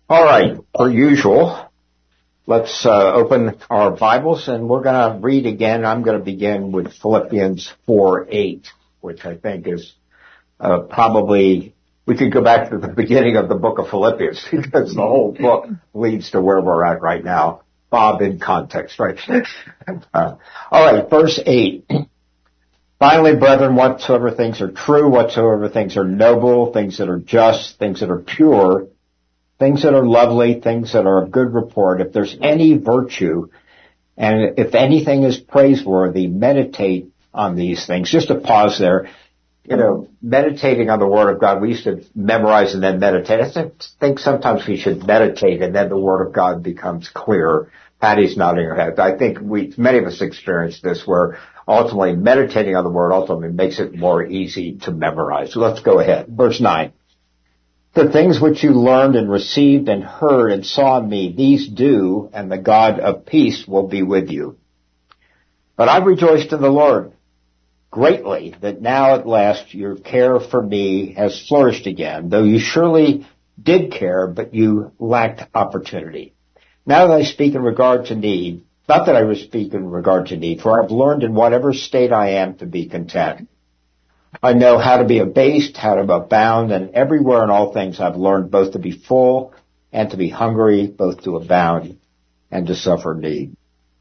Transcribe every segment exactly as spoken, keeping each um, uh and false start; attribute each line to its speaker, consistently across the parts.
Speaker 1: All right, per usual, let's uh, open our Bibles, and we're going to read again. I'm going to begin with Philippians four eight, which I think is uh, probably, we could go back to the beginning of the book of Philippians, because the whole book leads to where we're at right now. Bob, in context, right? uh, all right, verse eight. Finally, brethren, whatsoever things are true, whatsoever things are noble, things that are just, things that are pure, things that are lovely, things that are of good report, if there's any virtue, and if anything is praiseworthy, meditate on these things. Just to pause there, you know, meditating on the Word of God, we used to memorize and then meditate. I think sometimes we should meditate and then the Word of God becomes clearer. Patty's nodding her head. I think we, many of us experience this where ultimately meditating on the Word ultimately makes it more easy to memorize. So let's go ahead. Verse nine. The things which you learned and received and heard and saw in me, these do, and the God of peace will be with you. But I rejoiced in the Lord greatly that now at last your care for me has flourished again, though you surely did care, but you lacked opportunity. Now that I speak in regard to need, not that I will speak in regard to need, for I've learned in whatever state I am to be content. I know how to be abased, how to abound, and everywhere in all things I've learned both to be full and to be hungry, both to abound and to suffer need.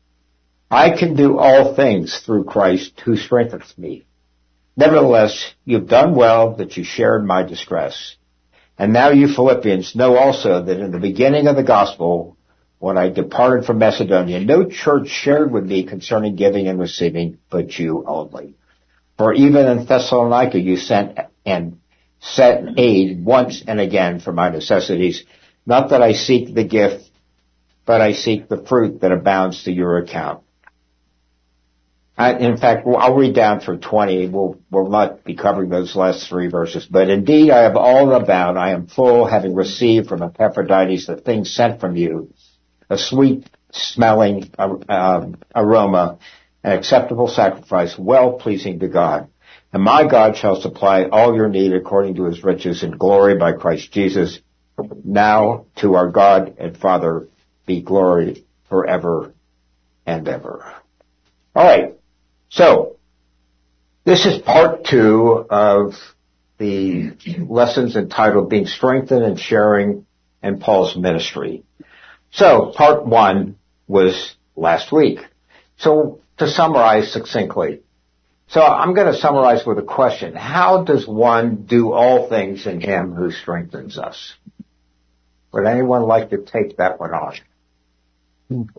Speaker 1: I can do all things through Christ who strengthens me. Nevertheless, you've done well that you shared my distress. And now you Philippians know also that in the beginning of the gospel, when I departed from Macedonia, no church shared with me concerning giving and receiving, but you only. For even in Thessalonica you sent and sent aid once and again for my necessities. Not that I seek the gift, but I seek the fruit that abounds to your account. I, in fact, I'll read down through twenty. We'll, we'll not be covering those last three verses. But indeed I have all abound. I am full, having received from Epaphroditus the things sent from you, a sweet-smelling uh, aroma, an acceptable sacrifice, well-pleasing to God. And my God shall supply all your need according to his riches in glory by Christ Jesus. Now to our God and Father be glory forever and ever. All right. So this is part two of the lessons entitled Being Strengthened and Sharing in Paul's Ministry. So part one was last week. So to summarize succinctly, so I'm going to summarize with a question. How does one do all things in him who strengthens us? Would anyone like to take that one on?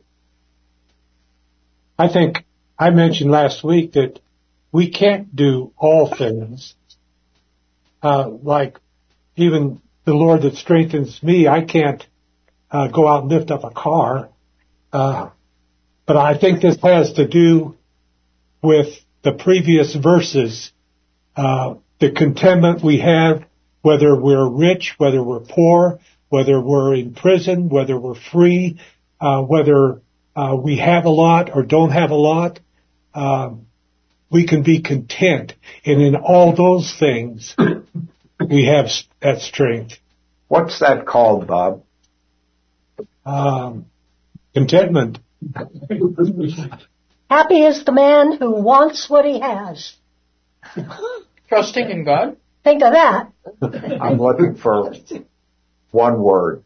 Speaker 2: I think I mentioned last week that we can't do all things. Uh, like even the Lord that strengthens me, I can't uh, go out and lift up a car. Uh, But I think this has to do with the previous verses, uh, the contentment we have, whether we're rich, whether we're poor, whether we're in prison, whether we're free, uh, whether uh, we have a lot or don't have a lot. Um, we can be content. And in all those things, we have that strength.
Speaker 1: What's that called, Bob?
Speaker 2: Um, contentment.
Speaker 3: Happy is the man who wants what he has.
Speaker 4: Trusting in God.
Speaker 3: Think of that.
Speaker 1: I'm looking for one word.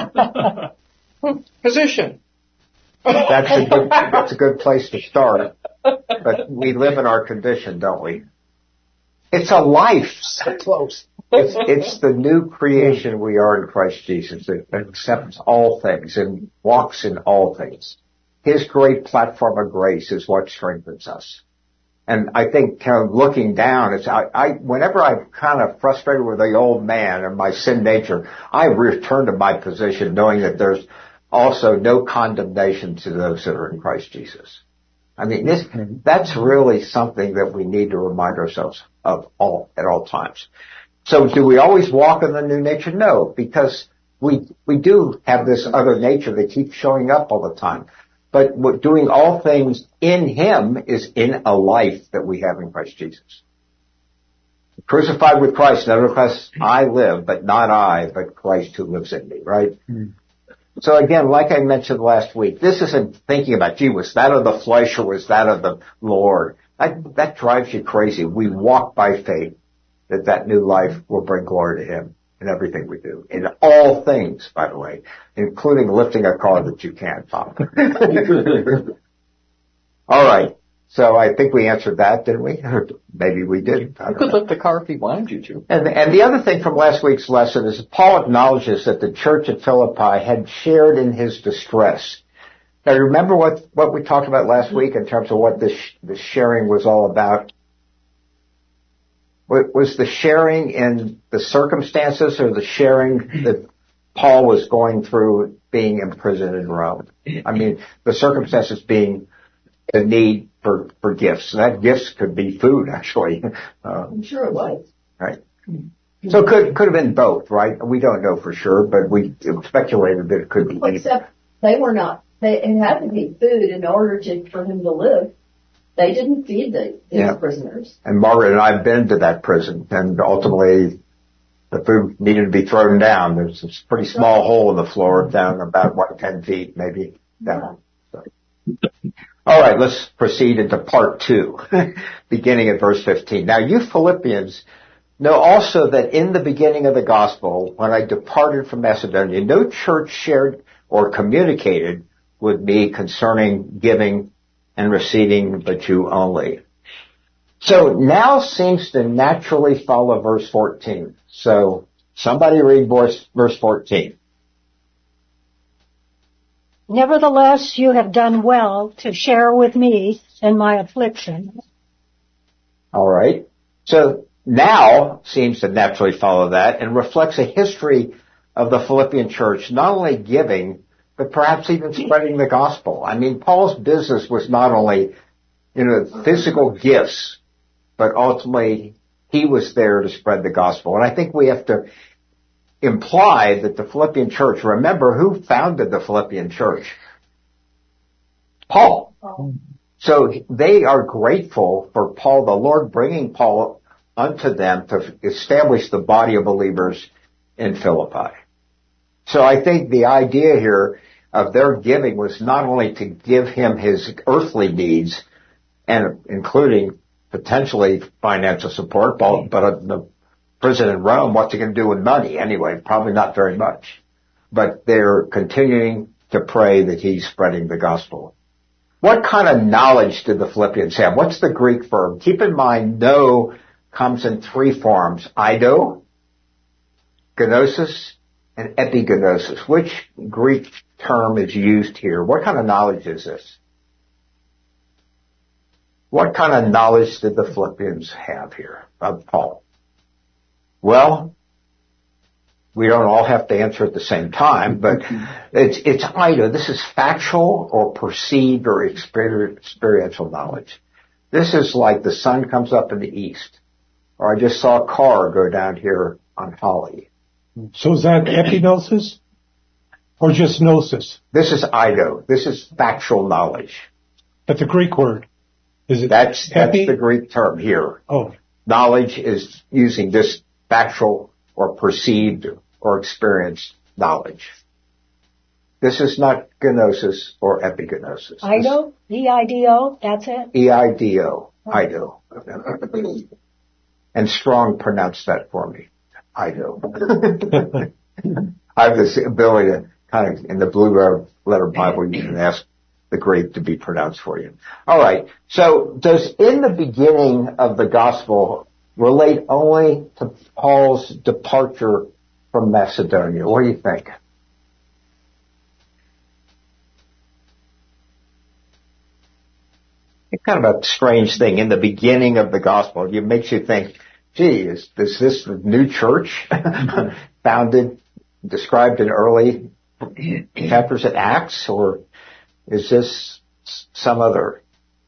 Speaker 4: Position.
Speaker 1: That's a good, that's a good place to start. But we live in our condition, don't we? It's a life.
Speaker 4: So close.
Speaker 1: It's, it's the new creation we are in Christ Jesus. It accepts all things and walks in all things. His great platform of grace is what strengthens us. And I think kind of looking down, it's, I, I, whenever I'm kind of frustrated with the old man and my sin nature, I return to my position knowing that there's also no condemnation to those that are in Christ Jesus. I mean, this, that's really something that we need to remind ourselves of all, at all times. So do we always walk in the new nature? No, because we, we do have this other nature that keeps showing up all the time. But what doing all things in him is in a life that we have in Christ Jesus. Crucified with Christ, nevertheless I live, but not I, but Christ who lives in me, right? Mm. So again, like I mentioned last week, this isn't thinking about, gee, was that of the flesh or was that of the Lord? That, that drives you crazy. We walk by faith that that new life will bring glory to Him in everything we do. In all things, by the way, including lifting a car that you can't pop. All right. So I think we answered that, didn't we? Or maybe we didn't.
Speaker 4: You could lift the car if you wanted you to.
Speaker 1: And, and the other thing from last week's lesson is Paul acknowledges that the church at Philippi had shared in his distress. Now, remember what, what we talked about last week in terms of what this, this sharing was all about? Was the sharing in the circumstances or the sharing that Paul was going through being imprisoned in Rome? I mean, the circumstances being the need for, for gifts. And that gifts could be food, actually. Uh,
Speaker 5: I'm sure it was.
Speaker 1: Right. So it could, could have been both, right? We don't know for sure, but we speculated that it could be.
Speaker 5: Except they were not, they, it had to be food in order to, for him to live. They didn't feed the, these yeah. prisoners.
Speaker 1: And Margaret and I have been to that prison, and ultimately the food needed to be thrown down. There's this pretty small hole in the floor down about, what, ten feet maybe down. So. All right, let's proceed into part two, beginning at verse fifteen. Now, you Philippians know also that in the beginning of the gospel, when I departed from Macedonia, no church shared or communicated with me concerning giving and receiving, but you only. So now seems to naturally follow verse fourteen. So somebody read verse, verse fourteen.
Speaker 3: Nevertheless, you have done well to share with me in my affliction.
Speaker 1: All right. So now seems to naturally follow that and reflects a history of the Philippian church, not only giving, but perhaps even spreading the gospel. I mean, Paul's business was not only, you know, physical gifts, but ultimately he was there to spread the gospel. And I think we have to imply that the Philippian church, remember who founded the Philippian church? Paul. So they are grateful for Paul, the Lord bringing Paul unto them to establish the body of believers in Philippi. So I think the idea here of their giving was not only to give him his earthly needs, and including potentially financial support, but the prison in Rome, what's he going to do with money anyway? Probably not very much. But they're continuing to pray that he's spreading the gospel. What kind of knowledge did the Philippians have? What's the Greek verb? Keep in mind, know comes in three forms. Eido, gnosis, and epignosis. Which Greek term is used here? What kind of knowledge is this? What kind of knowledge did the Philippians have here of Paul? Well, we don't all have to answer at the same time, but it's, it's either this is factual or perceived or experiential knowledge. This is like the sun comes up in the east, or I just saw a car go down here on Holly.
Speaker 2: So is that epignosis or just gnosis?
Speaker 1: This is eido. This is factual knowledge.
Speaker 2: But the Greek word, is it
Speaker 1: That's, that's
Speaker 2: epi?
Speaker 1: the Greek term here.
Speaker 2: Oh.
Speaker 1: Knowledge is using this factual or perceived or experienced knowledge. This is not gnosis or epignosis.
Speaker 3: Eido? E I D O? That's it?
Speaker 1: E I D O. Eido. And Strong pronounced that for me. Eido. I have this ability to kind of, in the blue letter Bible, you can ask the Greek to be pronounced for you. All right. So does in the beginning of the gospel relate only to Paul's departure from Macedonia? What do you think? It's kind of a strange thing. In the beginning of the gospel, it makes you think, gee, is, is this the new church founded, described in early chapters of Acts, or is this some other?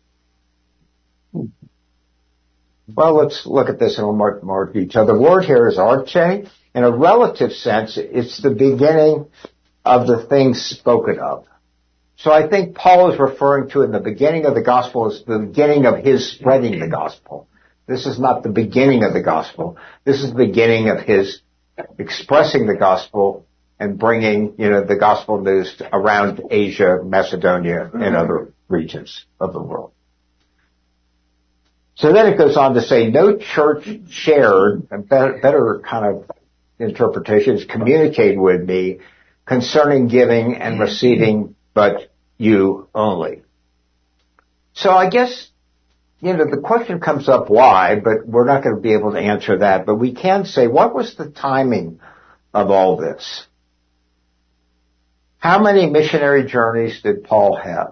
Speaker 1: Well, let's look at this in a little more, more detail. The word here is arche. In a relative sense, it's the beginning of the things spoken of. So I think Paul is referring to in the beginning of the gospel as the beginning of his spreading the gospel. This is not the beginning of the gospel. This is the beginning of his expressing the gospel and bringing, you know, the gospel news to around Asia, Macedonia, and other regions of the world. So then it goes on to say, no church shared, a better, better kind of interpretation is communicated with me concerning giving and receiving, but you only. So I guess, you know, the question comes up why, but we're not going to be able to answer that. But we can say, what was the timing of all this? How many missionary journeys did Paul have?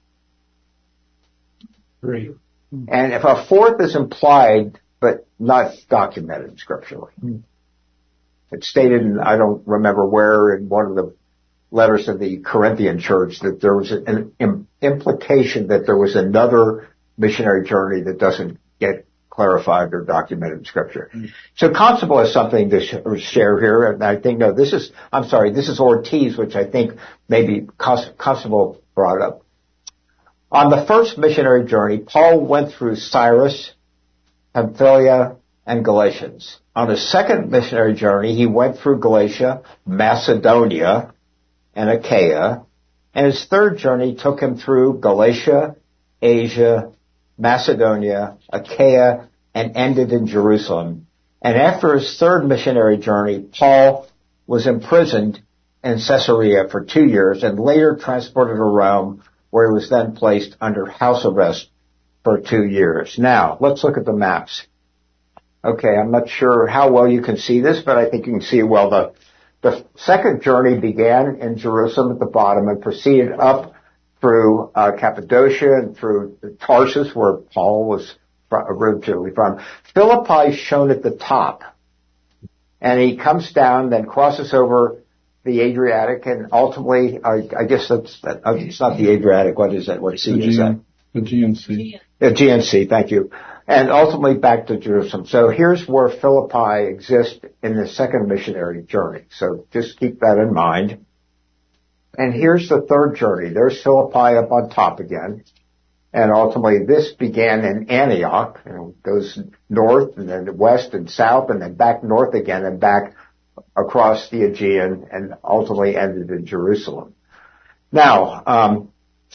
Speaker 2: Three.
Speaker 1: And if a fourth is implied, but not documented scripturally. Mm. It's stated, in, I don't remember where, in one of the letters of the Corinthian church, that there was an im- implication that there was another missionary journey that doesn't get clarified or documented in scripture. Mm. So Constable has something to sh- share here, and I think, no, this is, I'm sorry, this is Ortiz, which I think maybe Constable brought up. On the first missionary journey, Paul went through Cyrus, Pamphylia, and Galatians. On his second missionary journey, he went through Galatia, Macedonia, and Achaia. And his third journey took him through Galatia, Asia, Macedonia, Achaia, and ended in Jerusalem. And after his third missionary journey, Paul was imprisoned in Caesarea for two years and later transported to Rome, where he was then placed under house arrest for two years. Now, let's look at the maps. Okay, I'm not sure how well you can see this, but I think you can see well. The, the second journey began in Jerusalem at the bottom and proceeded up through uh, Cappadocia and through Tarsus, where Paul was originally from. Philippi is shown at the top. And he comes down, then crosses over the Adriatic, and ultimately, I, I guess that's, that, uh, it's not the Adriatic, what is that? What sea is that?
Speaker 6: The G N C.
Speaker 1: The G N C, thank you. And ultimately back to Jerusalem. So here's where Philippi exists in the second missionary journey. So just keep that in mind. And here's the third journey. There's Philippi up on top again. And ultimately this began in Antioch, and goes north and then west and south and then back north again and back across the Aegean and ultimately ended in Jerusalem. Now, um,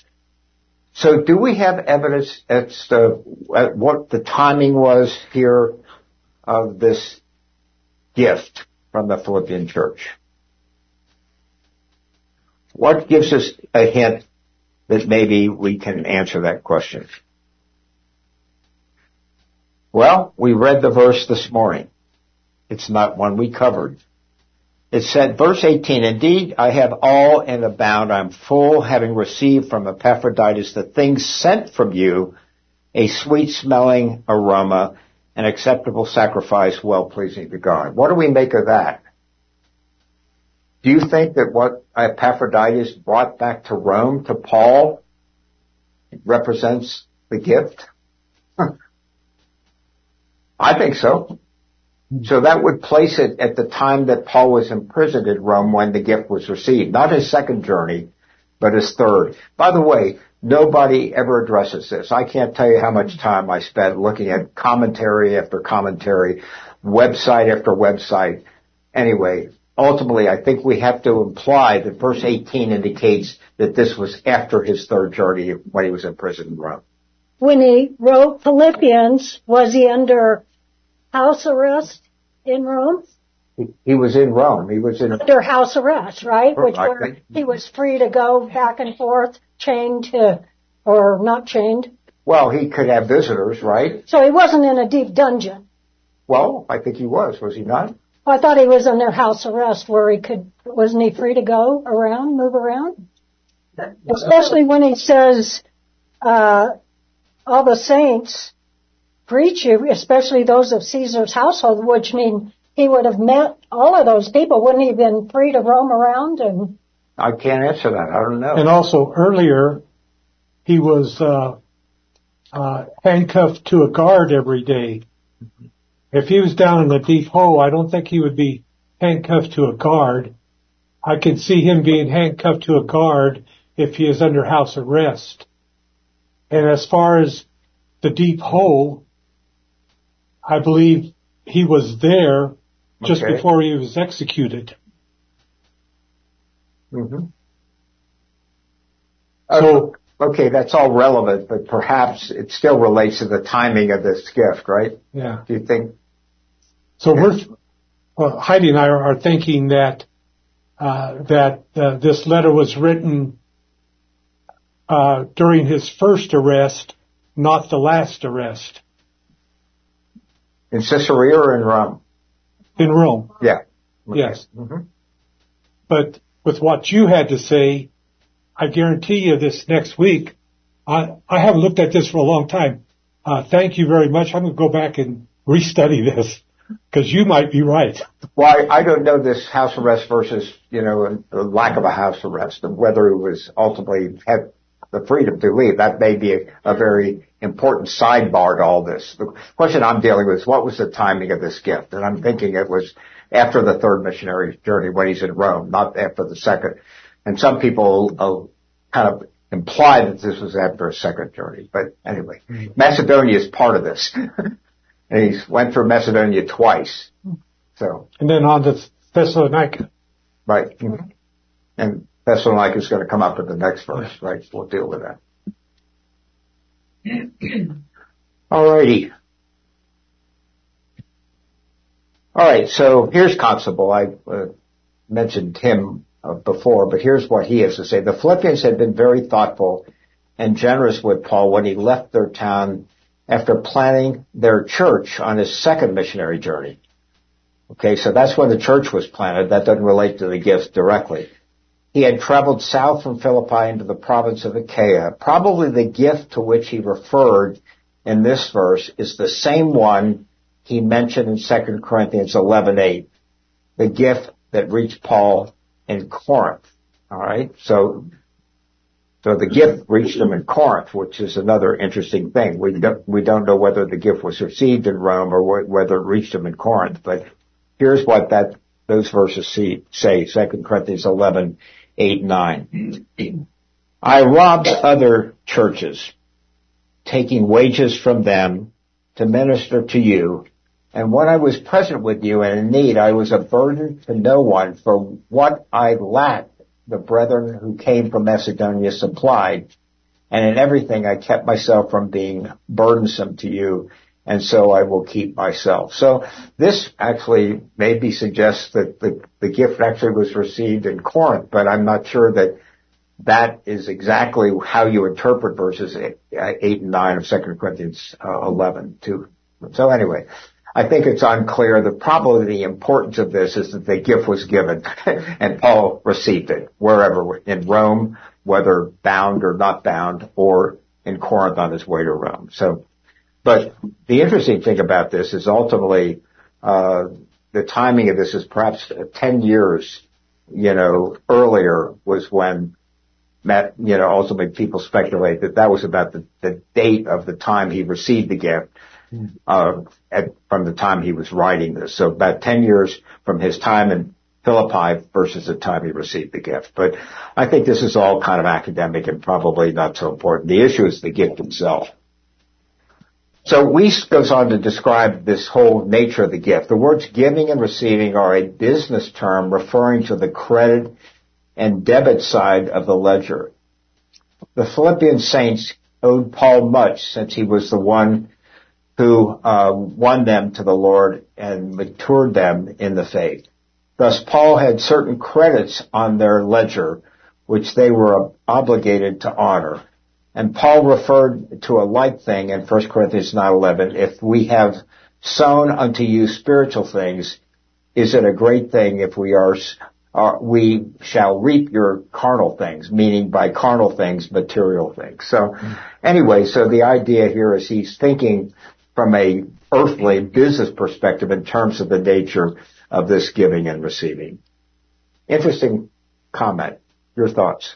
Speaker 1: so do we have evidence as to what the timing was here of this gift from the Philippian church? What gives us a hint that maybe we can answer that question? Well, we read the verse this morning. It's not one we covered. It said, verse eighteen, indeed, I have all and abound. I'm full, having received from Epaphroditus the things sent from you, a sweet-smelling aroma, an acceptable sacrifice, well-pleasing to God. What do we make of that? Do you think that what Epaphroditus brought back to Rome, to Paul, represents the gift? I think so. So that would place it at the time that Paul was imprisoned in Rome when the gift was received. Not his second journey, but his third. By the way, nobody ever addresses this. I can't tell you how much time I spent looking at commentary after commentary, website after website. Anyway, ultimately, I think we have to imply that verse eighteen indicates that this was after his third journey when he was imprisoned in Rome.
Speaker 3: When he wrote Philippians, was he under house arrest in Rome?
Speaker 1: He, he was in Rome. He was in
Speaker 3: under house arrest, right? Which
Speaker 1: I
Speaker 3: where
Speaker 1: think.
Speaker 3: He was free to go back and forth, chained to, or not chained.
Speaker 1: Well, he could have visitors, right?
Speaker 3: So he wasn't in a deep dungeon.
Speaker 1: Well, I think he was. Was he not?
Speaker 3: I thought he was under house arrest where he could, wasn't he free to go around, move around? Especially when he says, uh, all the saints greet you, especially those of Caesar's household, which mean he would have met all of those people. Wouldn't he have been free to roam around? And
Speaker 1: I can't answer that. I don't know.
Speaker 2: And also earlier, he was uh, uh, handcuffed to a guard every day. If he was down in a deep hole, I don't think he would be handcuffed to a guard. I could see him being handcuffed to a guard if he is under house arrest. And as far as the deep hole, I believe he was there just
Speaker 1: Okay.
Speaker 2: before he was executed.
Speaker 1: Mm-hmm.
Speaker 2: So,
Speaker 1: okay, that's all relevant, but perhaps it still relates to the timing of this gift, right?
Speaker 2: yeah.
Speaker 1: Do you think?
Speaker 2: So we're, well, Heidi and I are, are thinking that, uh, that, uh, this letter was written, uh, during his first arrest, not the last arrest
Speaker 1: In Caesarea or in Rome?
Speaker 2: in Rome.
Speaker 1: Yeah. Okay.
Speaker 2: Yes.
Speaker 1: Mm-hmm.
Speaker 2: But with what you had to say, I guarantee you this next week, I, I haven't looked at this for a long time. Uh, thank you very much. I'm going to go back and restudy this because you might be right.
Speaker 1: Well, I, I don't know this house arrest versus, you know, a, a lack of a house arrest, and whether it was ultimately had the freedom to leave. That may be a, a very important sidebar to all this. The question I'm dealing with is what was the timing of this gift? And I'm thinking it was after the third missionary journey when he's in Rome, not after the second. And some people uh, kind of imply that this was after a second journey. But anyway, mm-hmm. Macedonia is part of this. And he went through Macedonia twice. So.
Speaker 2: And then on to Thessalonica.
Speaker 1: Right. Mm-hmm. And Thessalonica is going to come up in the next verse, right? We'll deal with that. All righty. All right. So here's Constable. I uh, mentioned him uh, before, but here's what he has to say. The Philippians had been very thoughtful and generous with Paul when he left their town after planning their church on his second missionary journey. Okay, so that's when the church was planted. That doesn't relate to the gifts directly. He had traveled south from Philippi into the province of Achaia. Probably the gift to which he referred in this verse is the same one he mentioned in Second Corinthians eleven eight, the gift that reached Paul in Corinth. All right, so so the gift reached him in Corinth, which is another interesting thing. We don't we don't know whether the gift was received in Rome or wh- whether it reached him in Corinth, but here's what that those verses see, say, Second Corinthians eleven eight, nine. I robbed other churches, taking wages from them to minister to you. And when I was present with you and in need, I was a burden to no one, for what I lacked, the brethren who came from Macedonia supplied. And in everything I kept myself from being burdensome to you, and so I will keep myself. So this actually maybe suggests that the, the gift actually was received in Corinth, but I'm not sure that that is exactly how you interpret verses eight, eight and nine of Second Corinthians uh, eleven too. So anyway, I think it's unclear. The probably the importance of this is that the gift was given and Paul received it wherever, in Rome, whether bound or not bound, or in Corinth on his way to Rome. So, but the interesting thing about this is ultimately, uh, the timing of this is perhaps ten years, you know, earlier was when Matt, you know, ultimately people speculate that that was about the, the date of the time he received the gift. Uh, at, from the time he was writing this. So about ten years from his time in Philippi versus the time he received the gift. But I think this is all kind of academic and probably not so important. The issue is the gift itself. So Weiss goes on to describe this whole nature of the gift. The words giving and receiving are a business term referring to the credit and debit side of the ledger. The Philippian saints owed Paul much since he was the one who uh, won them to the Lord and matured them in the faith. Thus, Paul had certain credits on their ledger, which they were obligated to honor. And Paul referred to a like thing in First Corinthians nine eleven. If we have sown unto you spiritual things, is it a great thing if we are, uh, we shall reap your carnal things, meaning by carnal things, material things. So anyway, so the idea here is he's thinking from a earthly business perspective in terms of the nature of this giving and receiving. Interesting comment. Your thoughts?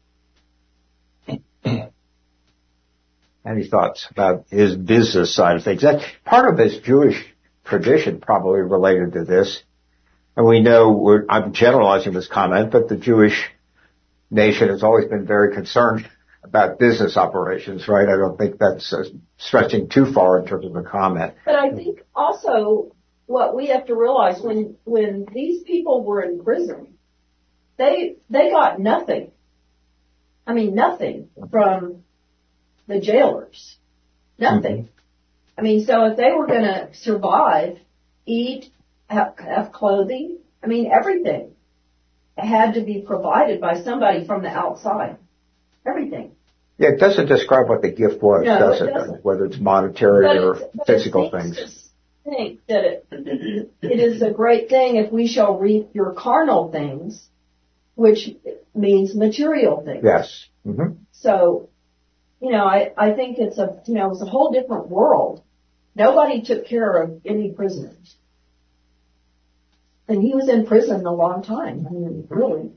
Speaker 1: Any thoughts about his business side of things? That's part of his Jewish tradition probably related to this. And we know, we're, I'm generalizing this comment, but the Jewish nation has always been very concerned about business operations, right? I don't think that's a stretching too far in terms of a comment.
Speaker 5: But I think also what we have to realize when, when these people were in prison, they, they got nothing. I mean, nothing from the jailers. Nothing. Mm-hmm. I mean, so if they were going to survive, eat, have, have clothing, I mean, everything had to be provided by somebody from the outside. Everything.
Speaker 1: Yeah, it doesn't describe what the gift was,
Speaker 5: no,
Speaker 1: does
Speaker 5: it?
Speaker 1: it?
Speaker 5: Doesn't.
Speaker 1: Whether it's monetary
Speaker 5: but
Speaker 1: or
Speaker 5: it's,
Speaker 1: physical
Speaker 5: it
Speaker 1: things.
Speaker 5: To think that it, it is a great thing if we shall reap your carnal things, which means material things.
Speaker 1: Yes. Mm-hmm.
Speaker 5: So, you know, I, I think it's a, you know, it was a whole different world. Nobody took care of any prisoners. And he was in prison a long time. I mean, really.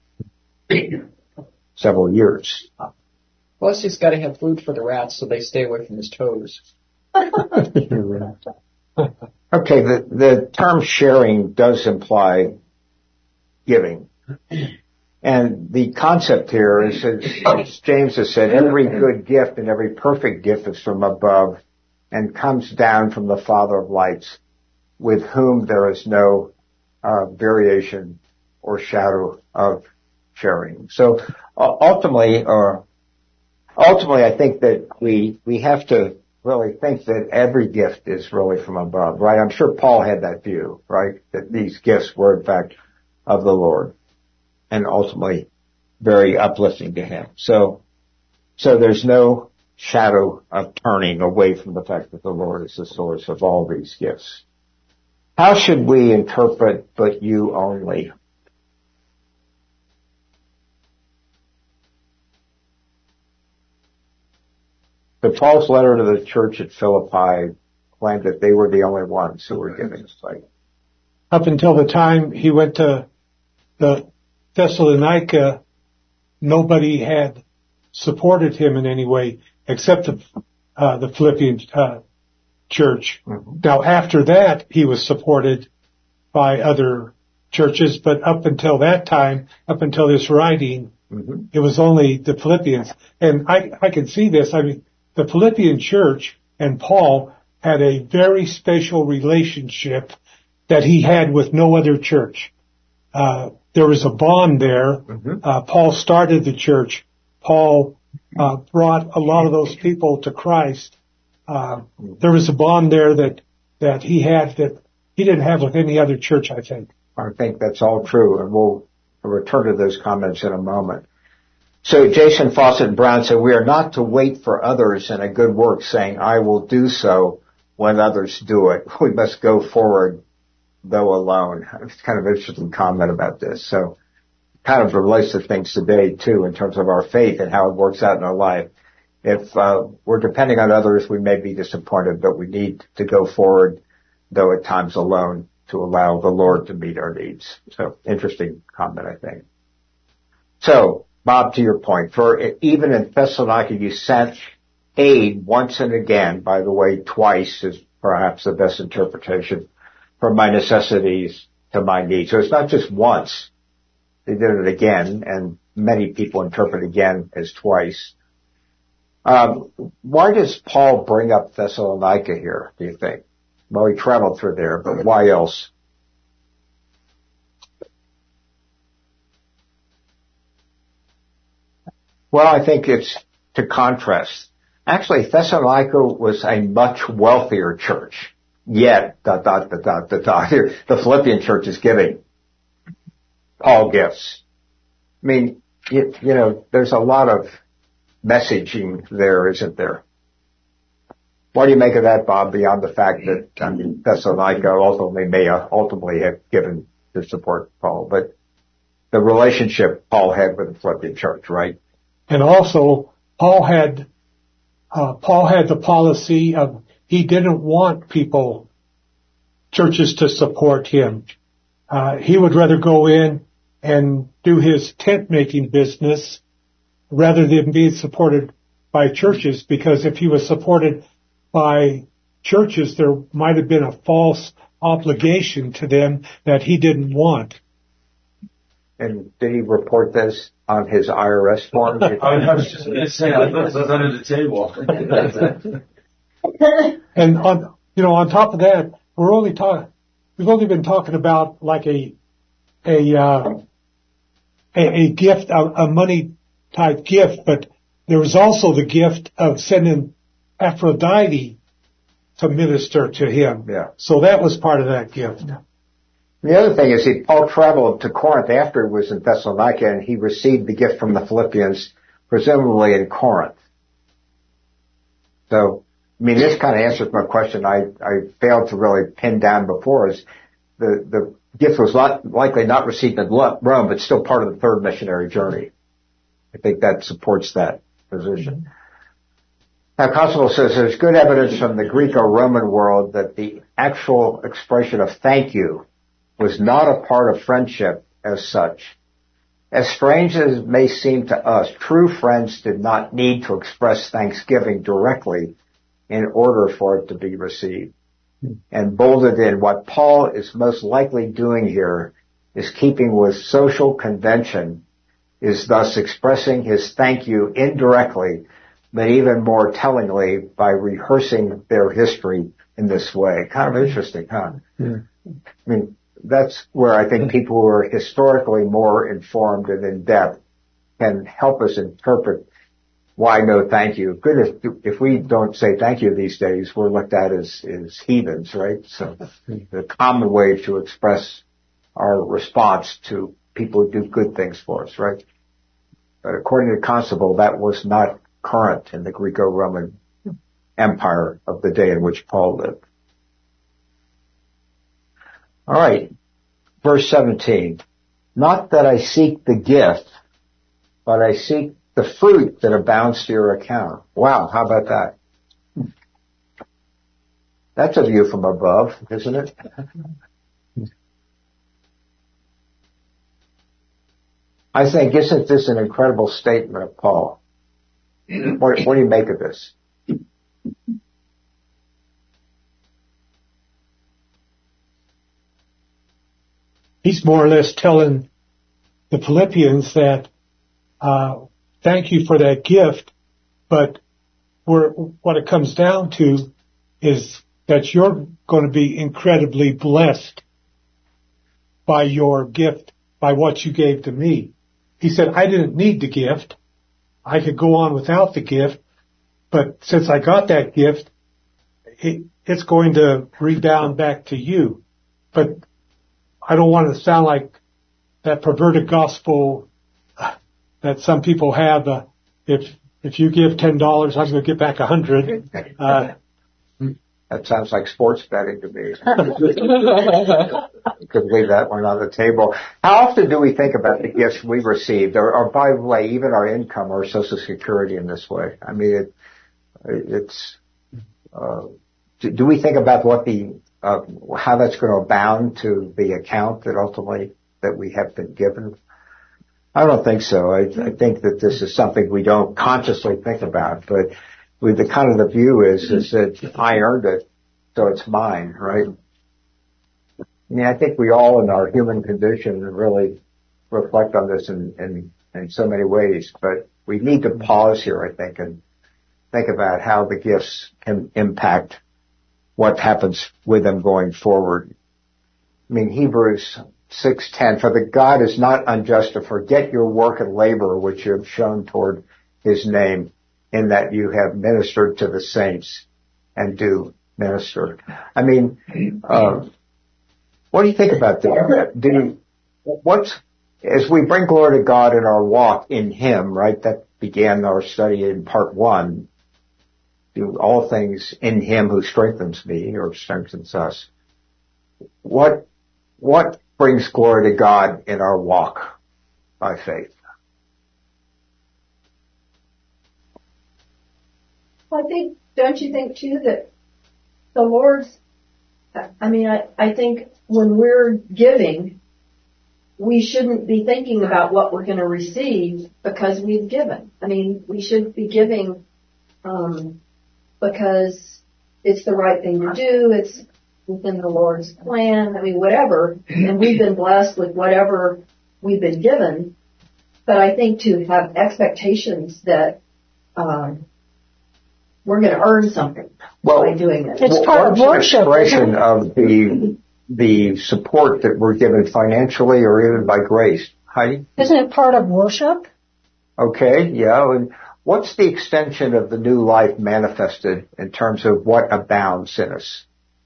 Speaker 1: Several years.
Speaker 4: Plus, he's got to have food for the rats so they stay away from his toes.
Speaker 1: Okay, the, the term sharing does imply giving. And the concept here is, as James has said, every good gift and every perfect gift is from above and comes down from the Father of lights, with whom there is no uh, variation or shadow of sharing. So uh, ultimately, or ultimately, I think that we we have to really think that every gift is really from above, right? I'm sure Paul had that view, right? That these gifts were in fact of the Lord, and ultimately very uplifting to him. So, so there's no shadow of turning away from the fact that the Lord is the source of all these gifts. How should we interpret "but you only"? But Paul's letter to the church at Philippi claimed that they were the only ones who were giving this fight.
Speaker 2: Up until the time he went to the Thessalonica, nobody had supported him in any way except the, uh, the Philippian uh, church. Mm-hmm. Now, after that, he was supported by other churches, but up until that time, up until this writing, mm-hmm. it was only the Philippians. And I, I can see this. I mean, the Philippian church and Paul had a very special relationship that he had with no other church. Uh, there was a bond there. Mm-hmm. Uh, Paul started the church. Paul uh, brought a lot of those people to Christ. Uh, there was a bond there that, that he had that he didn't have with any other church, I think.
Speaker 1: I think that's all true, and we'll return to those comments in a moment. So Jason Fawcett Brown said, we are not to wait for others in a good work, saying, I will do so when others do it. We must go forward, though alone. It's kind of an interesting comment about this. So kind of relates to things today, too, in terms of our faith and how it works out in our life. If uh, we're depending on others, we may be disappointed, but we need to go forward, though at times alone, to allow the Lord to meet our needs. So interesting comment, I think. So, Bob, to your point, for even in Thessalonica, you sent aid once and again, by the way, twice is perhaps the best interpretation, from my necessities to my needs. So it's not just once. They did it again, and many people interpret again as twice. Um, why does Paul bring up Thessalonica here, do you think? Well, he traveled through there, but why else? Well, I think it's to contrast. Actually, Thessalonica was a much wealthier church. Yet, dot, dot, dot, dot, dot, dot, here, the Philippian church is giving Paul gifts. I mean, you, you know, there's a lot of messaging there, isn't there? What do you make of that, Bob, beyond the fact that, I mean, Thessalonica ultimately may ultimately have given to support Paul, but the relationship Paul had with the Philippian church, right?
Speaker 2: And also, Paul had, uh, Paul had the policy of he didn't want people, churches to support him. Uh, he would rather go in and do his tent making business rather than being supported by churches, because if he was supported by churches, there might have been a false obligation to them that he didn't want.
Speaker 1: And did he report this on his I R S form?
Speaker 6: I was just going to say, I thought it was under the table.
Speaker 2: And on, you know, on top of that, we're only talking, we've only been talking about like a, a, uh, a, a gift, a, a money type gift, but there was also the gift of sending Aphrodite to minister to him.
Speaker 1: Yeah.
Speaker 2: So that was part of that gift.
Speaker 1: The other thing is he, Paul traveled to Corinth after he was in Thessalonica, and he received the gift from the Philippians, presumably in Corinth. So, I mean, this kind of answers my question I, I failed to really pin down before is the, the gift was not, likely not received in Rome, but still part of the third missionary journey. I think that supports that position. Now, Constable says there's good evidence from the Greco-Roman world that the actual expression of thank you was not a part of friendship as such. As strange as it may seem to us, true friends did not need to express thanksgiving directly in order for it to be received. And bolded in, what Paul is most likely doing here is keeping with social convention, is thus expressing his thank you indirectly, but even more tellingly by rehearsing their history in this way. Kind of interesting, huh?
Speaker 2: Yeah.
Speaker 1: I mean, that's where I think people who are historically more informed and in depth can help us interpret why no thank you. Goodness, if we don't say thank you these days, we're looked at as, as heathens, right? So the common way to express our response to people who do good things for us, right? But according to Constable, that was not current in the Greco-Roman Empire of the day in which Paul lived. All right, verse seventeen. Not that I seek the gift, but I seek the fruit that abounds to your account. Wow, how about that? That's a view from above, isn't it? I think, isn't this an incredible statement of Paul? What, what do you make of this?
Speaker 2: He's more or less telling the Philippians that, uh, thank you for that gift, but where, what it comes down to is that you're going to be incredibly blessed by your gift, by what you gave to me. He said, I didn't need the gift. I could go on without the gift, but since I got that gift, it, it's going to rebound back to you. But I don't want to sound like that perverted gospel that some people have. Uh, if if you give ten dollars, I'm going to get back a hundred. Uh,
Speaker 1: that sounds like sports betting to me. You could leave that one on the table. How often do we think about the gifts we received, or, or by the way, even our income or Social Security in this way? I mean, it, it's. Uh, do, do we think about what the uh, how that's going to abound to the account that ultimately that we have been given? I don't think so. I, I think that this is something we don't consciously think about, but with the kind of the view is, is that I earned it, so it's mine, right? I mean, I think we all in our human condition really reflect on this in, in, in so many ways, but we need to pause here, I think, and think about how the gifts can impact what happens with them going forward. I mean, Hebrews six ten, for the God is not unjust to forget your work and labor which you have shown toward his name, in that you have ministered to the saints and do minister. I mean, uh, what do you think about that? Do you, what's, as we bring glory to God in our walk in him, right, that began our study in part one, do all things in him who strengthens me or strengthens us. What, what brings glory to God in our walk by faith?
Speaker 5: I think, don't you think too that the Lord's, I mean, I, I think when we're giving, we shouldn't be thinking about what we're going to receive because we've given. I mean, we should be giving, um, because it's the right thing to do. It's within the Lord's plan. I mean, whatever. And we've been blessed with whatever we've been given. But I think to have expectations that, um, we're going to earn something
Speaker 1: Well,
Speaker 5: by doing this.
Speaker 3: It's part of
Speaker 1: what's an
Speaker 3: worship.
Speaker 1: expression
Speaker 3: isn't it?
Speaker 1: of the the support that we're given financially or even by grace? Heidi?
Speaker 3: Isn't it part of worship?
Speaker 1: Okay, yeah. And what's the extension of the new life manifested in terms of what abounds in us?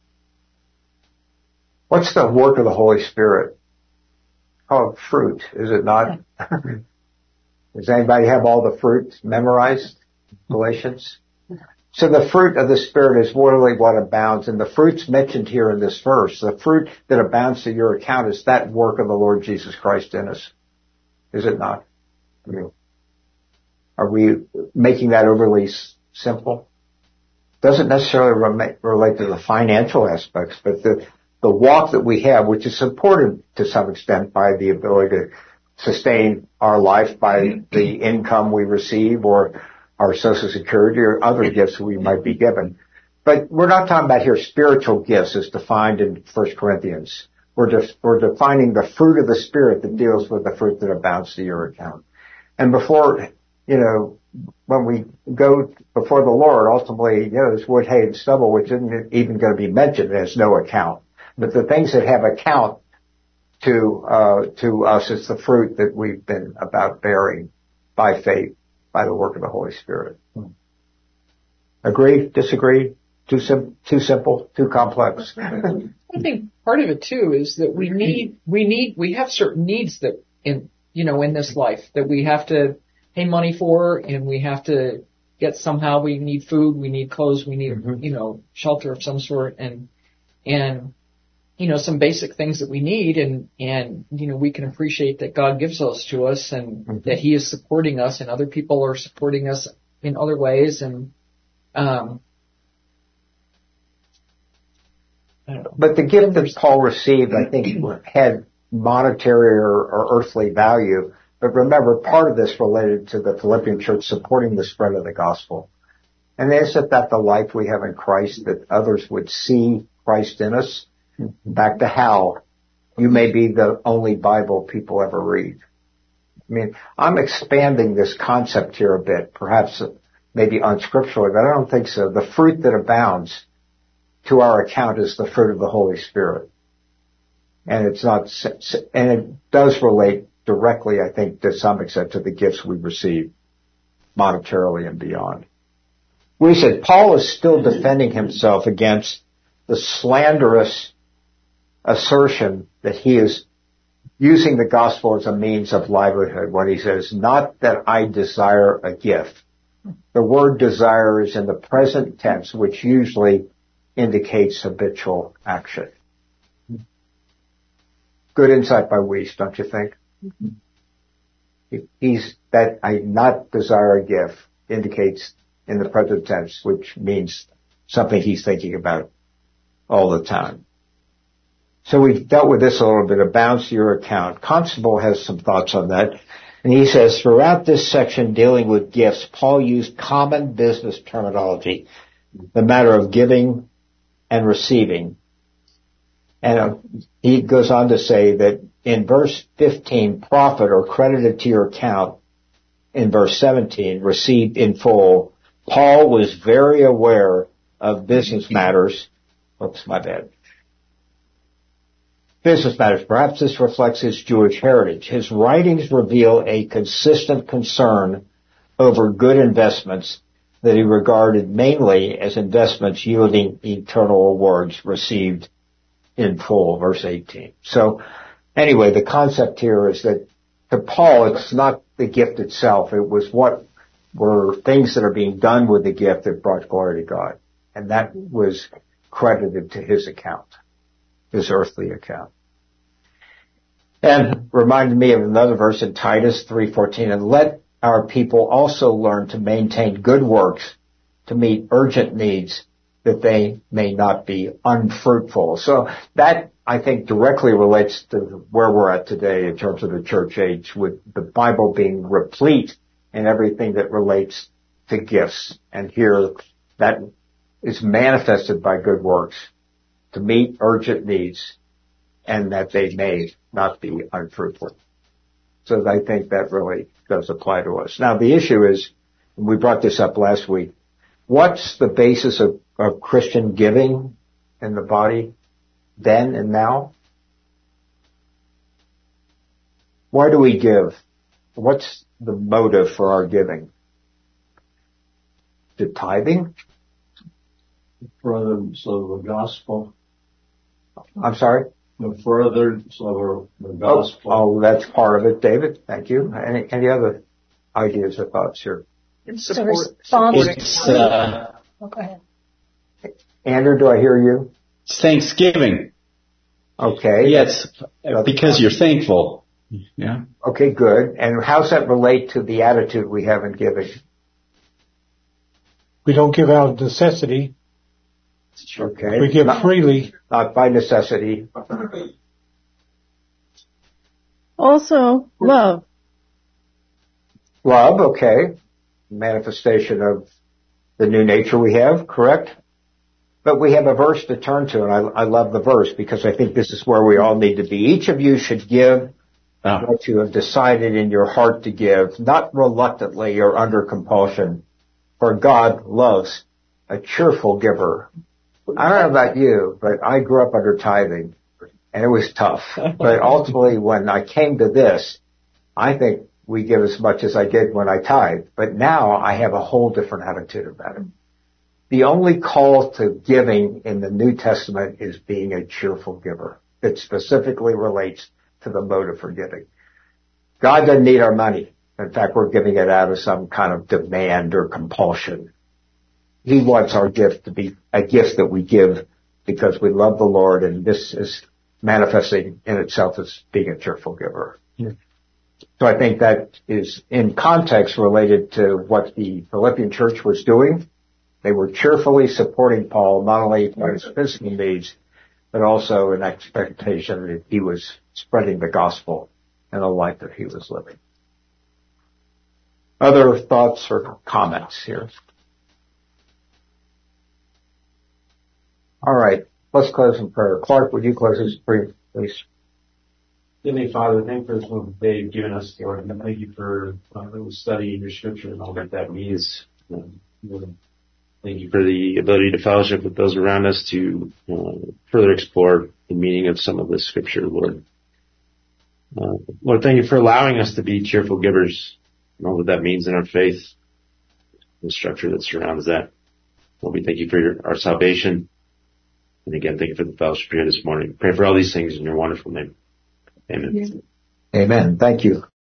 Speaker 1: What's the work of the Holy Spirit? Oh, fruit, is it not? Does anybody have all the fruit memorized? Galatians? So the fruit of the Spirit is really what abounds, and the fruits mentioned here in this verse, the fruit that abounds to your account is that work of the Lord Jesus Christ in us. Is it not? I mean, are we making that overly s- simple? Doesn't necessarily rem- relate to the financial aspects, but the, the walk that we have, which is supported to some extent by the ability to sustain our life by the income we receive or our Social Security or other gifts we might be given. But we're not talking about here spiritual gifts as defined in First Corinthians. We're, de- we're defining the fruit of the Spirit that deals with the fruit that abounds to your account. And before, you know, when we go before the Lord, ultimately, you know, there's wood, hay, and stubble, which isn't even going to be mentioned as no account. But the things that have account to, uh, to us, it's the fruit that we've been about bearing by faith, by the work of the Holy Spirit. Agree? Disagree? Too sim- too simple? Too complex?
Speaker 4: I think part of it too is that we need, we need, we have certain needs that in, you know, in this life that we have to pay money for, and we have to get somehow, we need food, we need clothes, we need, mm-hmm. you know, shelter of some sort, and, and, you know, some basic things that we need, and, and, you know, we can appreciate that God gives those to us, and mm-hmm. that He is supporting us, and other people are supporting us in other ways, and, um,
Speaker 1: But the gift that Paul received, I think, had monetary or, or earthly value. But remember, part of this related to the Philippian church supporting the spread of the gospel. And isn't that the life we have in Christ, that others would see Christ in us? Back to Hal, you may be the only Bible people ever read. I mean, I'm expanding this concept here a bit, perhaps maybe unscripturally, but I don't think so. The fruit that abounds to our account is the fruit of the Holy Spirit. And it's not, and it does relate directly, I think, to some extent to the gifts we receive monetarily and beyond. We said Paul is still defending himself against the slanderous assertion that he is using the gospel as a means of livelihood when he says, not that I desire a gift. The word desire is in the present tense, which usually indicates habitual action. Good insight by Weiss, don't you think? Mm-hmm. He's, that I not desire a gift indicates in the present tense, which means something he's thinking about all the time. So we've dealt with this a little bit, abounds to your account. Constable has some thoughts on that. And he says, throughout this section dealing with gifts, Paul used common business terminology, the matter of giving and receiving. And uh, he goes on to say that in verse fifteen, profit or credited to your account, in verse seventeen, received in full. Paul was very aware of business matters. Oops, my bad. Business matters. Perhaps this reflects his Jewish heritage. His writings reveal a consistent concern over good investments that he regarded mainly as investments yielding eternal rewards received in full, verse eighteen. So anyway, the concept here is that to Paul, it's not the gift itself. It was what were things that are being done with the gift that brought glory to God. And that was credited to his account, his earthly account. And reminded me of another verse in Titus three fourteen, and let our people also learn to maintain good works to meet urgent needs that they may not be unfruitful. So that, I think, directly relates to where we're at today in terms of the church age, with the Bible being replete in everything that relates to gifts. And here that is manifested by good works to meet urgent needs and that they may not be unfruitful. So I think that really does apply to us. Now the issue is, and we brought this up last week, what's the basis of, of Christian giving in the body then and now? Why do we give? What's the motive for our giving? The tithing?
Speaker 6: Furtherance of the gospel.
Speaker 1: I'm sorry?
Speaker 6: The furtherance of the gospel.
Speaker 1: Oh, oh, that's part of it, David. Thank you. Any, any other ideas or thoughts here?
Speaker 4: It's
Speaker 3: So
Speaker 4: support,
Speaker 3: response-
Speaker 7: It's, uh,
Speaker 3: Oh, go ahead.
Speaker 1: Andrew, do I hear you?
Speaker 7: it's Thanksgiving.
Speaker 1: Okay.
Speaker 7: Yes, because you're thankful. Yeah.
Speaker 1: Okay, good. And how's that relate to the attitude we have in giving?
Speaker 2: We don't give out of necessity.
Speaker 1: Okay.
Speaker 2: We give
Speaker 1: not,
Speaker 2: freely.
Speaker 1: not by necessity.
Speaker 8: Also, love.
Speaker 1: Love, okay. Manifestation of the new nature we have, correct? But we have a verse to turn to, and I, I love the verse because I think this is where we all need to be. Each of you should give
Speaker 7: Oh.
Speaker 1: what you have decided in your heart to give, not reluctantly or under compulsion, for God loves a cheerful giver. I don't know about you, but I grew up under tithing, and it was tough. But ultimately, when I came to this, I think we give as much as I did when I tithed. But now I have a whole different attitude about it. The only call to giving in the New Testament is being a cheerful giver. It specifically relates to the motive for giving. God doesn't need our money. In fact, we're giving it out of some kind of demand or compulsion. He wants our gift to be a gift that we give because we love the Lord, and this is manifesting in itself as being a cheerful giver. Yeah. So I think that is in context related to what the Philippian church was doing. They were cheerfully supporting Paul, not only for his physical needs, but also in expectation that he was spreading the gospel in the life that he was living. Other thoughts or comments here? All right, let's close in prayer. Clark, would you close this prayer, please?
Speaker 6: Heavenly Father, thank you for this one day you've given us, Lord, and thank you for uh, studying your scripture and all that that means. Um, Thank you for the ability to fellowship with those around us to uh, further explore the meaning of some of this scripture, Lord. Uh, Lord, thank you for allowing us to be cheerful givers and all that that means in our faith, the structure that surrounds that. Lord, we thank you for your, our salvation. And again, thank you for the fellowship here this morning. Pray for all these things in your wonderful name. Amen.
Speaker 1: Amen. Thank you.